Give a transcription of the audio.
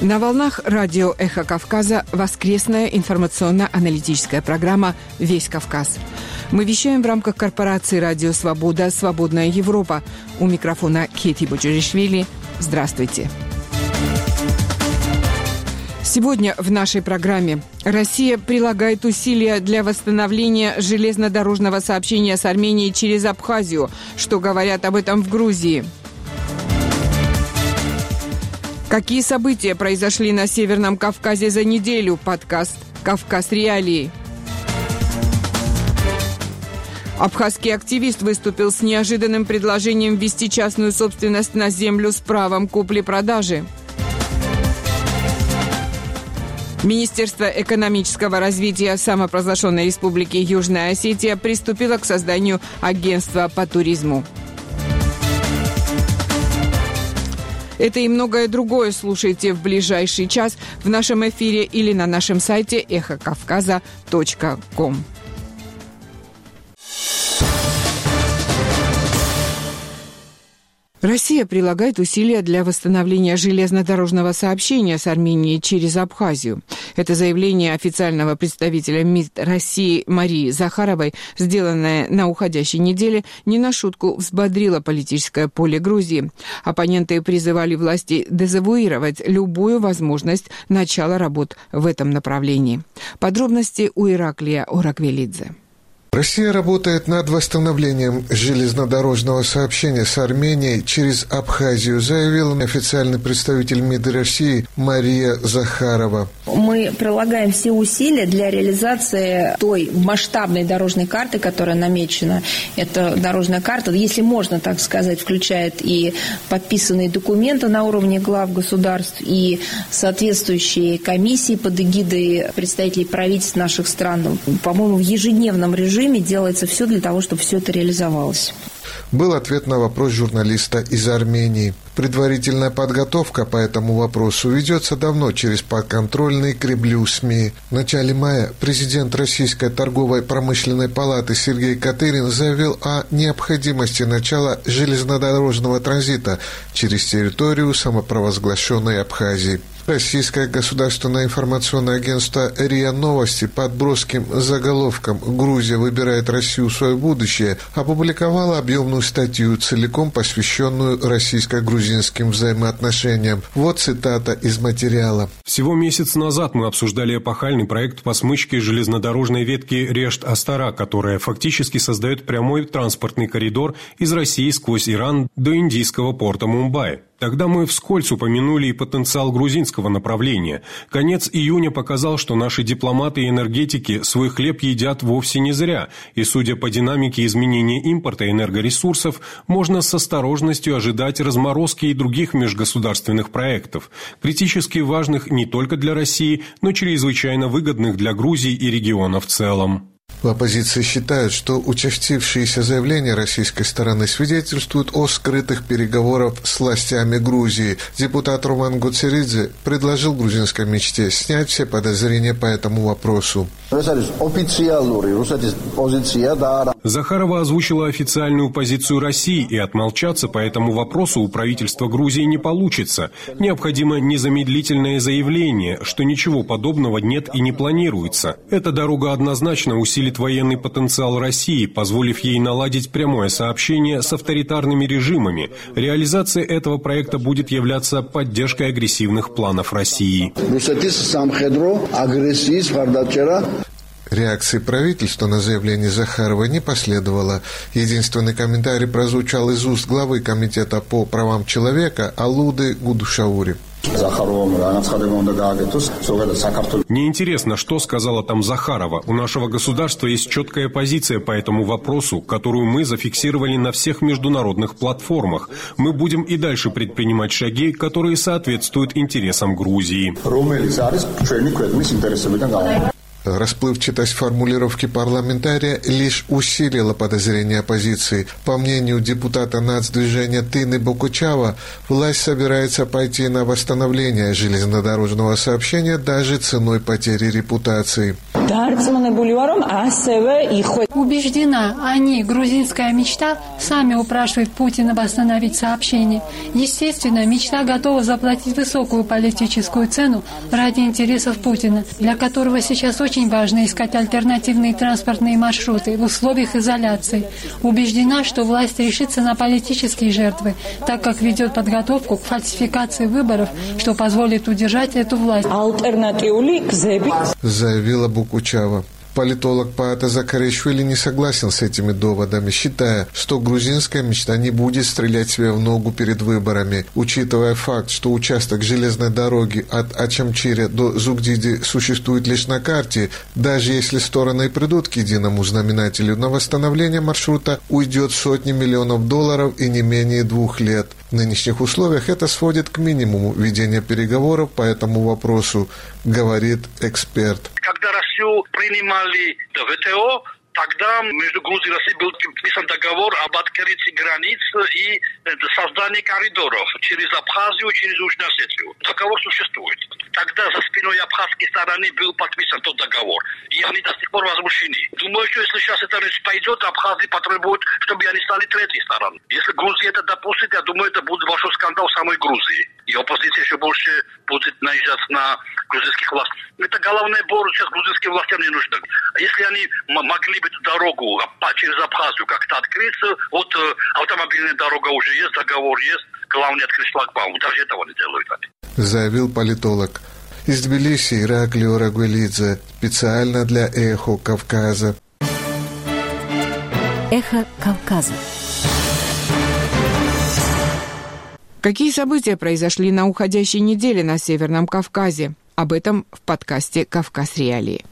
На волнах радио «Эхо Кавказа» воскресная информационно-аналитическая программа «Весь Кавказ». Мы вещаем в рамках корпорации «Радио Свобода. Свободная Европа». У микрофона Кети Буджиришвили. Здравствуйте. Сегодня в нашей программе Россия прилагает усилия для восстановления железнодорожного сообщения с Арменией через Абхазию. Что говорят об этом в Грузии? Какие события произошли на Северном Кавказе за неделю? Подкаст «Кавказ. Реалии». Абхазский активист выступил с неожиданным предложением ввести частную собственность на землю с правом купли-продажи. Министерство экономического развития самопровозглашенной республики Южная Осетия приступило к созданию агентства по туризму. Это и многое другое слушайте в ближайший час в нашем эфире или на нашем сайте эхокавказа.ком. Россия прилагает усилия для восстановления железнодорожного сообщения с Арменией через Абхазию. Это заявление официального представителя МИД России Марии Захаровой, сделанное на уходящей неделе, не на шутку взбодрило политическое поле Грузии. Оппоненты призывали власти дезавуировать любую возможность начала работ в этом направлении. Подробности у Ираклия Ораквелидзе. Россия работает над восстановлением железнодорожного сообщения с Арменией через Абхазию, заявил официальный представитель МИД России Мария Захарова. Мы прилагаем все усилия для реализации той масштабной дорожной карты, которая намечена. Эта дорожная карта, если можно так сказать, включает и подписанные документы на уровне глав государств, и соответствующие комиссии под эгидой представителей правительств наших стран. По-моему, в ежедневном режиме делается все для того, чтобы все это реализовалось. Был ответ на вопрос журналиста из Армении. Предварительная подготовка по этому вопросу ведется давно через подконтрольные Кремлю СМИ. В начале мая президент Российской торговой промышленной палаты Сергей Катырин заявил о необходимости начала железнодорожного транзита через территорию самопровозглашенной Абхазии. Российское государственное информационное агентство РИА Новости под броским заголовком «Грузия выбирает Россию в свое будущее» опубликовало объемную статью, целиком посвященную российско-грузинским взаимоотношениям. Вот цитата из материала. Всего месяц назад мы обсуждали эпохальный проект по смычке железнодорожной ветки Решт-Астара, которая фактически создает прямой транспортный коридор из России сквозь Иран до индийского порта Мумбаи. Тогда мы вскользь упомянули и потенциал грузинского направления. Конец июня показал, что наши дипломаты и энергетики свой хлеб едят вовсе не зря, и, судя по динамике изменения импорта энергоресурсов, можно с осторожностью ожидать разморозки и других межгосударственных проектов, критически важных не только для России, но чрезвычайно выгодных для Грузии и региона в целом. В оппозиции считают, что участившиеся заявления российской стороны свидетельствуют о скрытых переговорах с властями Грузии. Депутат Роман Гуцеридзе предложил грузинской мечте снять все подозрения по этому вопросу. Захарова озвучила официальную позицию России, и отмолчаться по этому вопросу у правительства Грузии не получится. Необходимо незамедлительное заявление, что ничего подобного нет и не планируется. Эта дорога однозначно усилит военный потенциал России, позволив ей наладить прямое сообщение с авторитарными режимами. Реализация этого проекта будет являться поддержкой агрессивных планов России. Реакции правительства на заявление Захаровой не последовало. Единственный комментарий прозвучал из уст главы Комитета по правам человека Алуды Гудушаури. Мне интересно, что сказала там Захарова. У нашего государства есть четкая позиция по этому вопросу, которую мы зафиксировали на всех международных платформах. Мы будем и дальше предпринимать шаги, которые соответствуют интересам Грузии. Расплывчатость формулировки парламентария лишь усилила подозрения оппозиции. По мнению депутата нацдвижения Тыны Бокучава, власть собирается пойти на восстановление железнодорожного сообщения даже ценой потери репутации. Убеждена, они, грузинская мечта, сами упрашивают Путина восстановить сообщение. Естественно, мечта готова заплатить высокую политическую цену ради интересов Путина, для которого сейчас очень важно искать альтернативные транспортные маршруты в условиях изоляции. Убеждена, что власть решится на политические жертвы, так как ведет подготовку к фальсификации выборов, что позволит удержать эту власть. Заявила Букучава. Политолог Паата Закаришвили не согласен с этими доводами, считая, что грузинская мечта не будет стрелять себе в ногу перед выборами, учитывая факт, что участок железной дороги от Ачамчиря до Зугдиди существует лишь на карте. Даже если стороны придут к единому знаменателю, на восстановление маршрута уйдет сотни миллионов долларов и не менее 2 лет. В нынешних условиях это сводит к минимуму ведения переговоров по этому вопросу, говорит эксперт. Когда Россию принимали в ВТО, тогда между Грузией и Россией был подписан договор об открытии границ и создании коридоров через Абхазию и через Южную Осетию. Договор существует. Тогда за спиной абхазской стороны был подписан тот договор. И они до сих пор возмущены. Думаю, что если сейчас эта речь пойдет, Абхазия потребует, чтобы они стали третьей стороной. Если Грузия это допустит, я думаю, это будет большой скандал в самой Грузии. И оппозиция еще больше будет наезжать на грузинских властей. Это головная боль, сейчас грузинским властям не нужно. Если они могли бы эту дорогу через Абхазию как-то открыть, вот автомобильная дорога уже есть, договор есть, главное открыть шлагбаум. Даже этого не делают они. Заявил политолог. Из Тбилиси Ираклий Орагвелидзе. Специально для «Эхо Кавказа». «Эхо Кавказа». Какие события произошли на уходящей неделе на Северном Кавказе? Об этом в подкасте «Кавказ Реалии».